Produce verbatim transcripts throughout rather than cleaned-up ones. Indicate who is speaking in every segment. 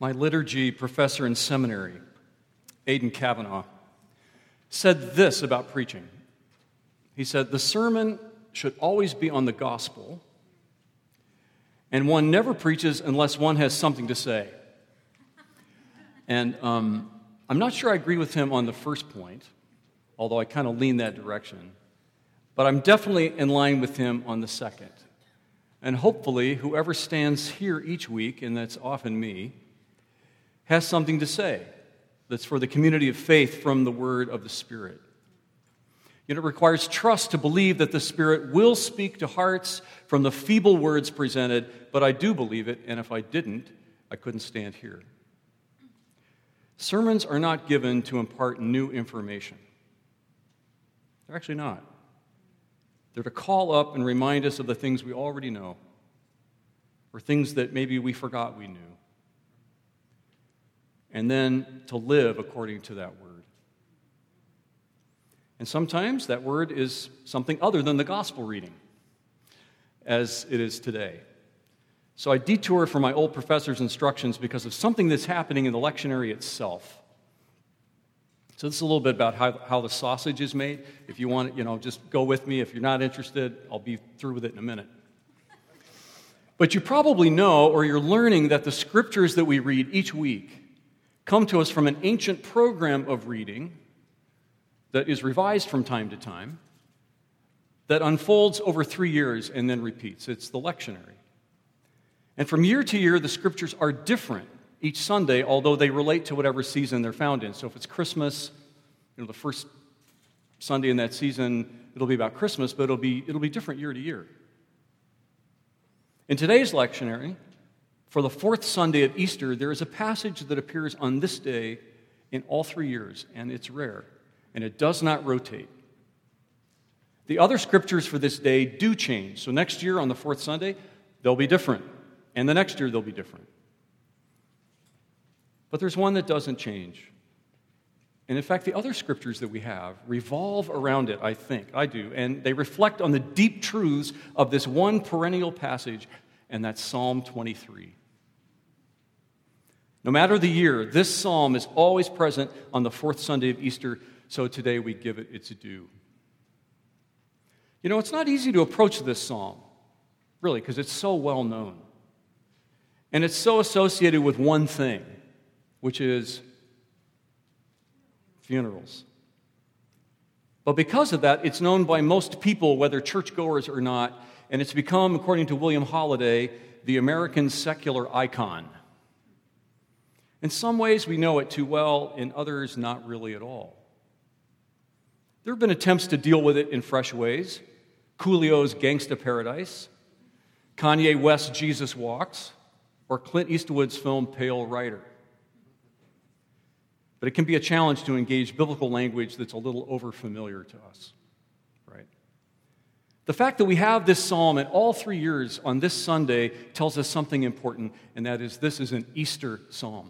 Speaker 1: my liturgy professor in seminary, Aidan Kavanaugh, said this about preaching. He said, the sermon should always be on the gospel, and one never preaches unless one has something to say. And um, I'm not sure I agree with him on the first point, although I kind of lean that direction. But I'm definitely in line with him on the second. And hopefully, whoever stands here each week, and that's often me, has something to say that's for the community of faith from the word of the Spirit. You know, it requires trust to believe that the Spirit will speak to hearts from the feeble words presented, but I do believe it, and if I didn't, I couldn't stand here. Sermons are not given to impart new information. They're actually not. They're to call up and remind us of the things we already know, or things that maybe we forgot we knew, and then to live according to that word. And sometimes that word is something other than the gospel reading, as it is today. So I detour from my old professor's instructions because of something that's happening in the lectionary itself. So this is a little bit about how, how the sausage is made. If you want it, you know, just go with me. If you're not interested, I'll be through with it in a minute. But you probably know, or you're learning, that the scriptures that we read each week come to us from an ancient program of reading that is revised from time to time, that unfolds over three years and then repeats. It's the lectionary. And from year to year, the scriptures are different each Sunday, although they relate to whatever season they're found in. So if it's Christmas, you know, the first Sunday in that season, it'll be about Christmas, but it'll be, it'll be different year to year. In today's lectionary, for the fourth Sunday of Easter, there is a passage that appears on this day in all three years, and it's rare, and it does not rotate. The other scriptures for this day do change. So next year on the fourth Sunday, they'll be different, and the next year they'll be different. But there's one that doesn't change. And in fact, the other scriptures that we have revolve around it, I think. I do. And they reflect on the deep truths of this one perennial passage, and that's Psalm twenty-three. No matter the year, this psalm is always present on the fourth Sunday of Easter, so today we give it its due. You know, it's not easy to approach this psalm, really, because it's so well known. And it's so associated with one thing, which is funerals. But because of that, it's known by most people, whether churchgoers or not, and it's become, according to William Holiday, the American secular icon. In some ways, we know it too well, in others, not really at all. There have been attempts to deal with it in fresh ways. Coolio's Gangsta Paradise, Kanye West's Jesus Walks, or Clint Eastwood's film Pale Rider. But it can be a challenge to engage biblical language that's a little overfamiliar to us, right? The fact that we have this psalm in all three years on this Sunday tells us something important, and that is this is an Easter psalm.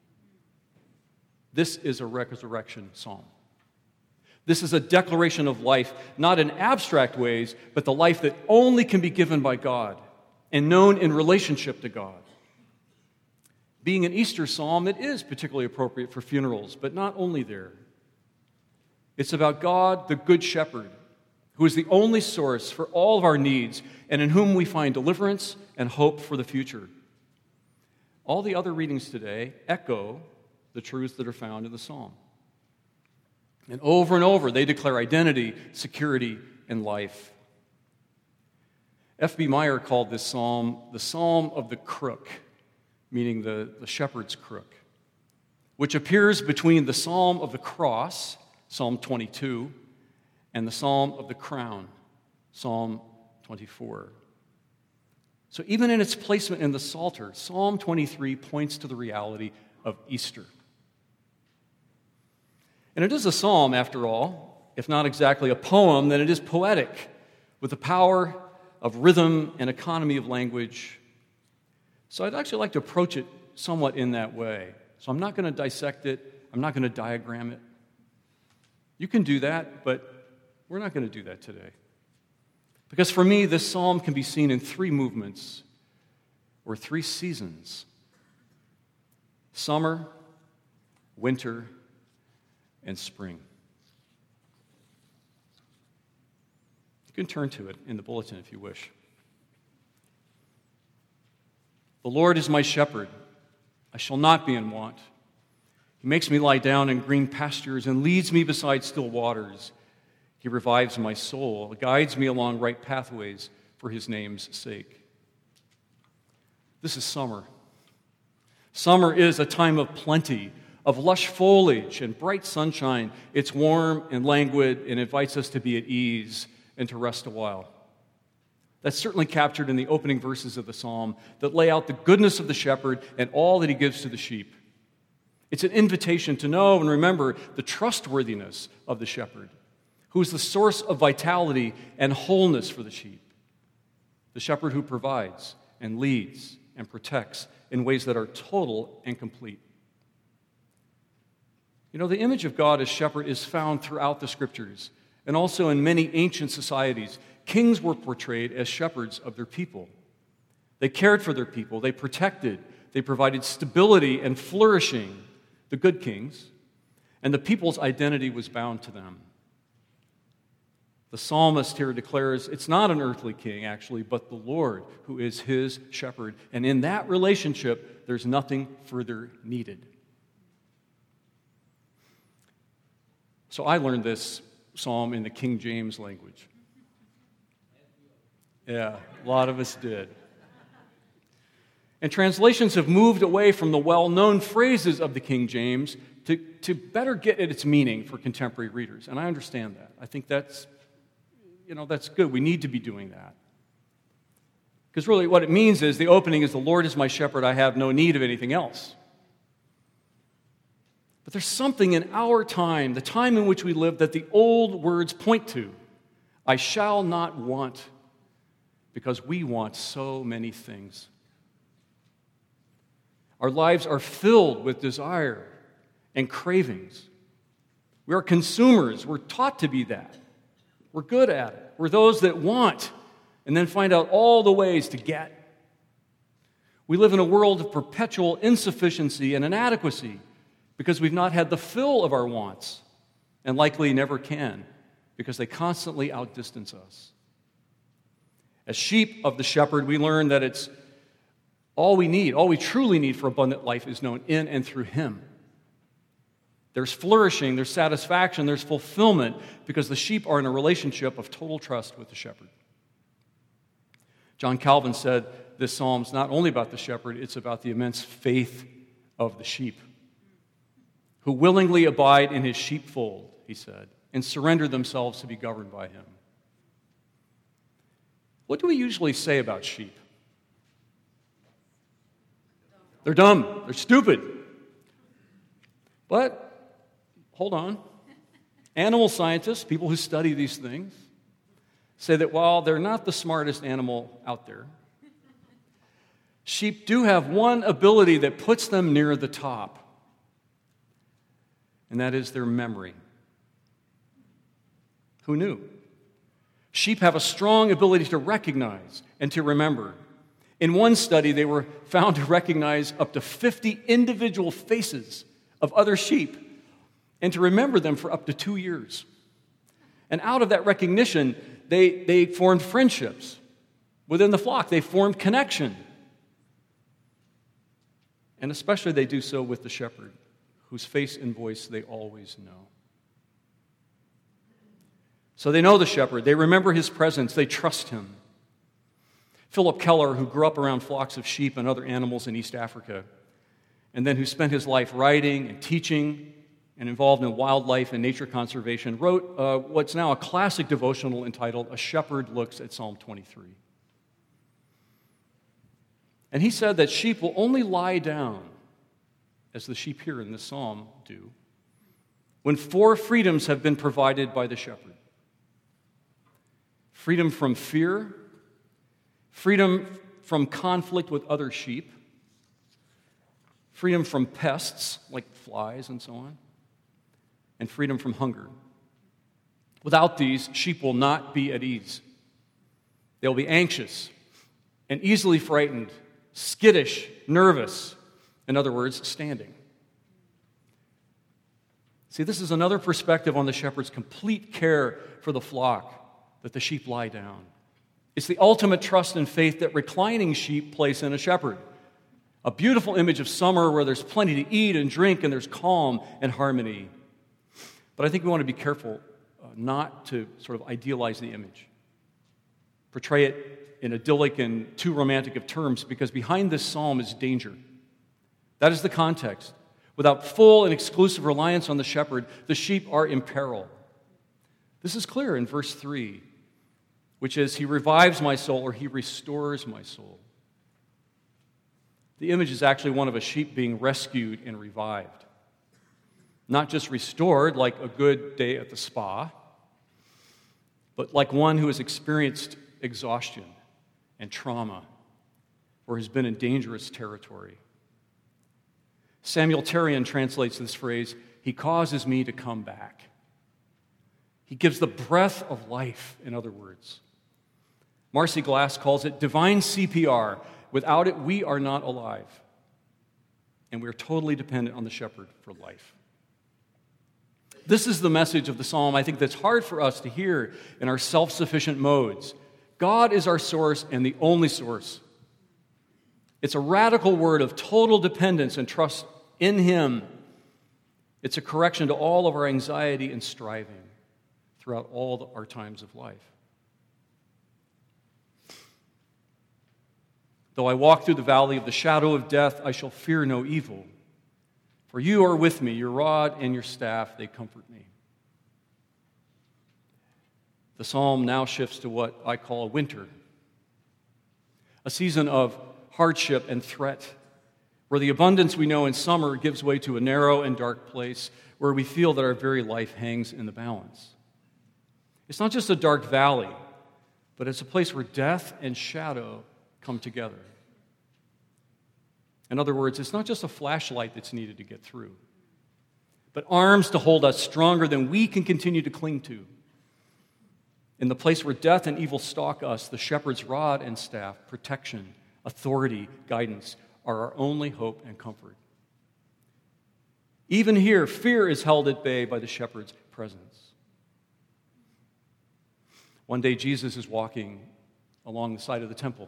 Speaker 1: This is a resurrection psalm. This is a declaration of life, not in abstract ways, but the life that only can be given by God and known in relationship to God. Being an Easter psalm, it is particularly appropriate for funerals, but not only there. It's about God, the Good Shepherd, who is the only source for all of our needs and in whom we find deliverance and hope for the future. All the other readings today echo the truths that are found in the psalm. And over and over, they declare identity, security, and life. F B Meyer called this psalm the Psalm of the Crook, meaning the, the shepherd's crook, which appears between the Psalm of the Cross, Psalm twenty-two, and the Psalm of the Crown, Psalm twenty-four. So even in its placement in the Psalter, Psalm twenty-three points to the reality of Easter. And it is a psalm, after all, if not exactly a poem, then it is poetic, with the power of rhythm and economy of language. So I'd actually like to approach it somewhat in that way. So I'm not going to dissect it. I'm not going to diagram it. You can do that, but we're not going to do that today. Because for me, this psalm can be seen in three movements or three seasons. Summer, winter, and spring. You can turn to it in the bulletin if you wish. The Lord is my shepherd. I shall not be in want. He makes me lie down in green pastures and leads me beside still waters. He revives my soul, guides me along right pathways for his name's sake. This is summer. Summer is a time of plenty, of lush foliage and bright sunshine. It's warm and languid and invites us to be at ease and to rest a while. That's certainly captured in the opening verses of the psalm that lay out the goodness of the shepherd and all that he gives to the sheep. It's an invitation to know and remember the trustworthiness of the shepherd, who is the source of vitality and wholeness for the sheep. The shepherd who provides and leads and protects in ways that are total and complete. You know, the image of God as shepherd is found throughout the scriptures and also in many ancient societies. Kings were portrayed as shepherds of their people. They cared for their people, they protected, they provided stability and flourishing, the good kings, and the people's identity was bound to them. The psalmist here declares it's not an earthly king, actually, but the Lord who is his shepherd. And in that relationship, there's nothing further needed. So I learned this psalm in the King James language. Yeah, a lot of us did. And translations have moved away from the well-known phrases of the King James to, to better get at its meaning for contemporary readers. And I understand that. I think that's, you know, that's good. We need to be doing that. Because really what it means is the opening is, the Lord is my shepherd, I have no need of anything else. But there's something in our time, the time in which we live, that the old words point to. I shall not want, because we want so many things. Our lives are filled with desire and cravings. We are consumers. We're taught to be that. We're good at it. We're those that want and then find out all the ways to get. We live in a world of perpetual insufficiency and inadequacy because we've not had the fill of our wants and likely never can because they constantly outdistance us. As sheep of the shepherd, we learn that it's all we need, all we truly need for abundant life is known in and through him. There's flourishing, there's satisfaction, there's fulfillment because the sheep are in a relationship of total trust with the shepherd. John Calvin said this psalm's not only about the shepherd, it's about the immense faith of the sheep who willingly abide in his sheepfold, he said, and surrender themselves to be governed by him. What do we usually say about sheep? They're dumb. They're stupid. But, hold on. Animal scientists, people who study these things, say that while they're not the smartest animal out there, sheep do have one ability that puts them near the top, and that is their memory. Who knew? Sheep have a strong ability to recognize and to remember. In one study, they were found to recognize up to fifty individual faces of other sheep and to remember them for up to two years. And out of that recognition, they, they formed friendships. Within the flock, they formed connection. And especially they do so with the shepherd, whose face and voice they always know. So they know the shepherd, they remember his presence, they trust him. Philip Keller, who grew up around flocks of sheep and other animals in East Africa, and then who spent his life writing and teaching and involved in wildlife and nature conservation, wrote uh, what's now a classic devotional entitled A Shepherd Looks at Psalm twenty-three. And he said that sheep will only lie down, as the sheep here in this psalm do, when four freedoms have been provided by the shepherd. Freedom from fear, freedom from conflict with other sheep, freedom from pests like flies and so on, and freedom from hunger. Without these, sheep will not be at ease. They'll be anxious and easily frightened, skittish, nervous, In other words, standing. See, this is another perspective on the shepherd's complete care for the flock, that the sheep lie down. It's the ultimate trust and faith that reclining sheep place in a shepherd. A beautiful image of summer where there's plenty to eat and drink and there's calm and harmony. But I think we want to be careful uh, not to sort of idealize the image, portray it in idyllic and too romantic of terms, because behind this psalm is danger. That is the context. Without full and exclusive reliance on the shepherd, the sheep are in peril. This is clear in verse three, which is, he revives my soul, or he restores my soul. The image is actually one of a sheep being rescued and revived. Not just restored like a good day at the spa, but like one who has experienced exhaustion and trauma or has been in dangerous territory. Samuel Terrian translates this phrase, he causes me to come back. He gives the breath of life, in other words. Marcy Glass calls it divine C P R. Without it, we are not alive. And we are totally dependent on the shepherd for life. This is the message of the psalm, I think, that's hard for us to hear in our self-sufficient modes. God is our source and the only source. It's a radical word of total dependence and trust in Him. It's a correction to all of our anxiety and striving throughout all our times of life. Though I walk through the valley of the shadow of death, I shall fear no evil. For you are with me, your rod and your staff, they comfort me. The psalm now shifts to what I call winter, a season of hardship and threat, where the abundance we know in summer gives way to a narrow and dark place where we feel that our very life hangs in the balance. It's not just a dark valley, but it's a place where death and shadow come together. In other words, it's not just a flashlight that's needed to get through, but arms to hold us stronger than we can continue to cling to. In the place where death and evil stalk us, the shepherd's rod and staff, protection, authority, guidance, are our only hope and comfort. Even here, fear is held at bay by the shepherd's presence. One day, Jesus is walking along the side of the temple.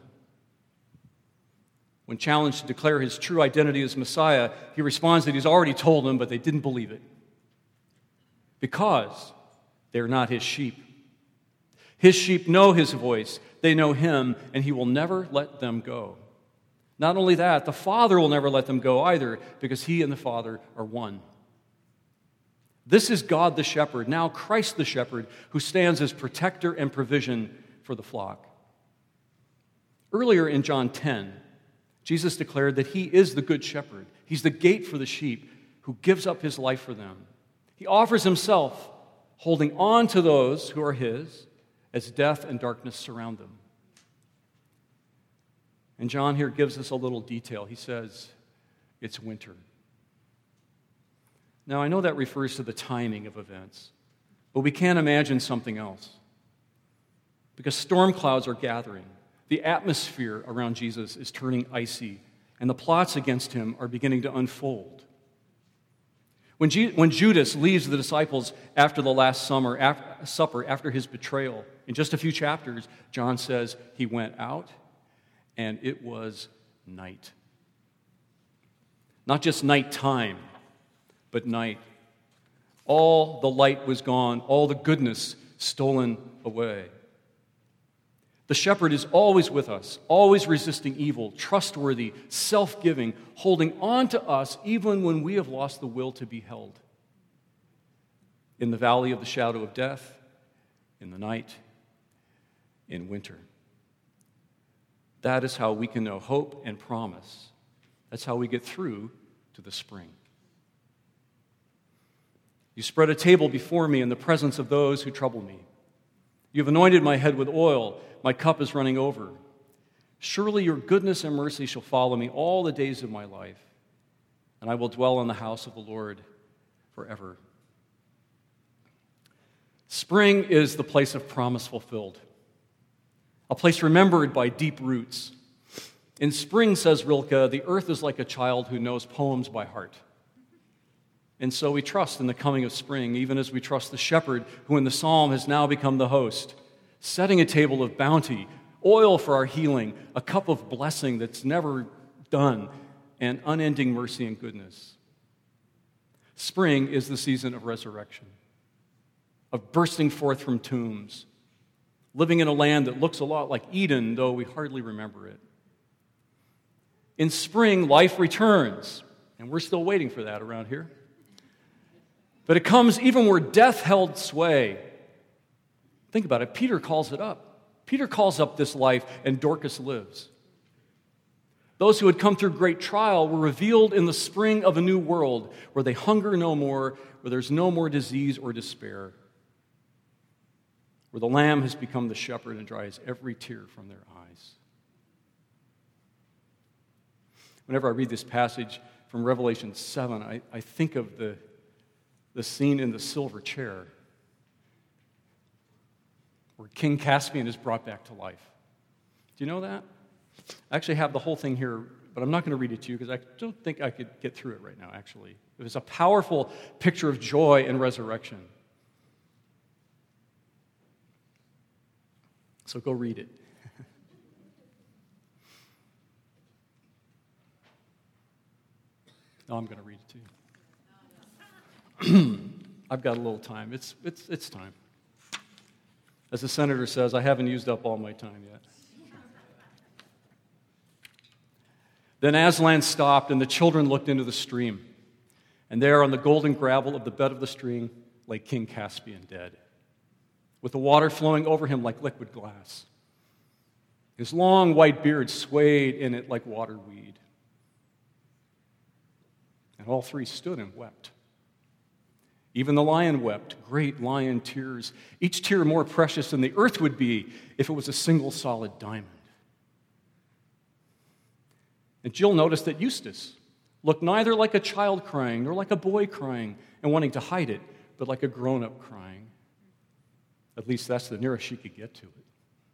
Speaker 1: When challenged to declare his true identity as Messiah, he responds that he's already told them, but they didn't believe it. Because they're not his sheep. His sheep know his voice, they know him, and he will never let them go. Not only that, the Father will never let them go either, because he and the Father are one. This is God the shepherd, now Christ the shepherd, who stands as protector and provision for the flock. Earlier in John ten, Jesus declared that he is the good shepherd. He's the gate for the sheep who gives up his life for them. He offers himself, holding on to those who are his as death and darkness surround them. And John here gives us a little detail. He says, it's winter. Now, I know that refers to the timing of events, but we can't imagine something else. Because storm clouds are gathering. The atmosphere around Jesus is turning icy, and the plots against him are beginning to unfold. When, G- when Judas leaves the disciples after the Last summer, after, Supper, after his betrayal, in just a few chapters, John says he went out, and it was night. Not just nighttime, but night. All the light was gone, all the goodness stolen away. The shepherd is always with us, always resisting evil, trustworthy, self-giving, holding on to us even when we have lost the will to be held. In the valley of the shadow of death, in the night, in winter. That is how we can know hope and promise. That's how we get through to the spring. You spread a table before me in the presence of those who trouble me. You have anointed my head with oil. My cup is running over. Surely your goodness and mercy shall follow me all the days of my life, and I will dwell in the house of the Lord forever. Spring is the place of promise fulfilled, a place remembered by deep roots. In spring, says Rilke, the earth is like a child who knows poems by heart. And so we trust in the coming of spring, even as we trust the shepherd who in the psalm has now become the host, setting a table of bounty, oil for our healing, a cup of blessing that's never done, and unending mercy and goodness. Spring is the season of resurrection, of bursting forth from tombs, living in a land that looks a lot like Eden, though we hardly remember it. In spring, life returns, and we're still waiting for that around here. But it comes even where death held sway. Think about it. Peter calls it up. Peter calls up this life, and Dorcas lives. Those who had come through great trial were revealed in the spring of a new world where they hunger no more, where there's no more disease or despair, where the Lamb has become the shepherd and dries every tear from their eyes. Whenever I read this passage from Revelation seven, I, I think of the, the scene in the silver chair where King Caspian is brought back to life. Do you know that? I actually have the whole thing here, but I'm not going to read it to you because I don't think I could get through it right now, actually. It was a powerful picture of joy and resurrection. So go read it. No, I'm going to read it to you. I've got a little time. It's, it's, it's time. As the senator says, I haven't used up all my time yet. Then Aslan stopped, and the children looked into the stream. And there on the golden gravel of the bed of the stream lay King Caspian dead, with the water flowing over him like liquid glass. His long white beard swayed in it like water weed. And all three stood and wept. Even the lion wept, great lion tears, each tear more precious than the earth would be if it was a single solid diamond. And Jill noticed that Eustace looked neither like a child crying nor like a boy crying and wanting to hide it, but like a grown-up crying. At least that's the nearest she could get to it.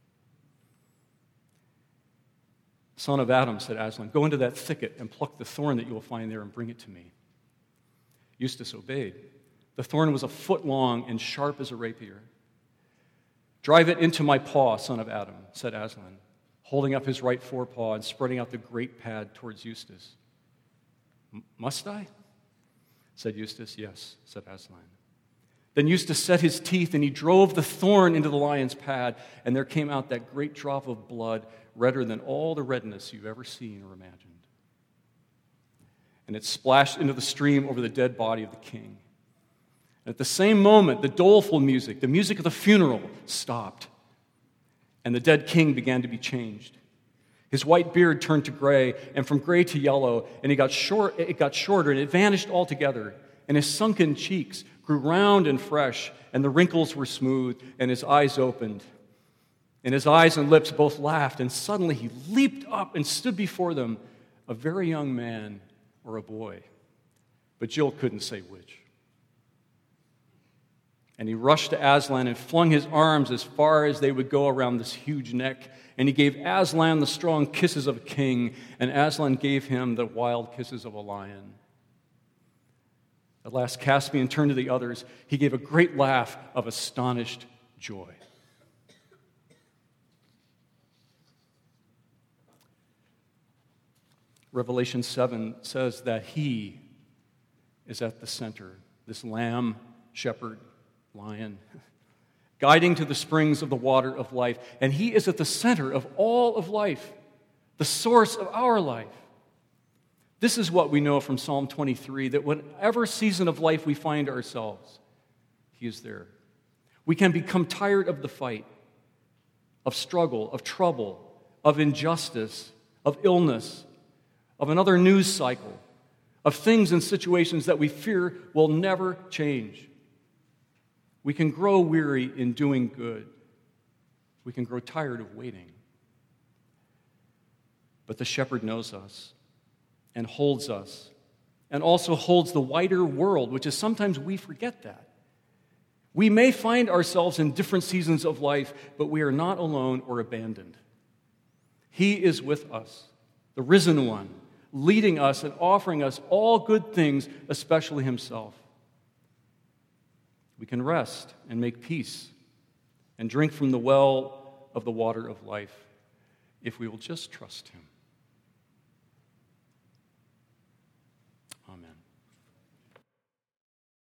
Speaker 1: Son of Adam, said Aslan, go into that thicket and pluck the thorn that you will find there and bring it to me. Eustace obeyed. The thorn was a foot long and sharp as a rapier. Drive it into my paw, son of Adam, said Aslan, holding up his right forepaw and spreading out the great pad towards Eustace. Must I? Said Eustace. Yes, said Aslan. Then Eustace set his teeth and he drove the thorn into the lion's pad, and there came out that great drop of blood, redder than all the redness you've ever seen or imagined. And it splashed into the stream over the dead body of the king. And at the same moment, the doleful music, the music of the funeral, stopped, and the dead king began to be changed. His white beard turned to gray, and from gray to yellow, and he got short, it got shorter, and it vanished altogether. And his sunken cheeks grew round and fresh, and the wrinkles were smooth, and his eyes opened. And his eyes and lips both laughed, and suddenly he leaped up and stood before them, a very young man or a boy. But Jill couldn't say which. And he rushed to Aslan and flung his arms as far as they would go around this huge neck. And he gave Aslan the strong kisses of a king, and Aslan gave him the wild kisses of a lion. At last, Caspian turned to the others. He gave a great laugh of astonished joy. Revelation seven says that he is at the center, this lamb, shepherd, lion, guiding to the springs of the water of life. And he is at the center of all of life, the source of our life. This is what we know from Psalm twenty-three, that whatever season of life we find ourselves, he is there. We can become tired of the fight, of struggle, of trouble, of injustice, of illness, of another news cycle, of things and situations that we fear will never change. We can grow weary in doing good. We can grow tired of waiting. But the shepherd knows us and holds us, and also holds the wider world, which is sometimes we forget that. We may find ourselves in different seasons of life, but we are not alone or abandoned. He is with us. the risen one, leading us and offering us all good things, especially himself. We can rest and make peace and drink from the well of the water of life if we will just trust him.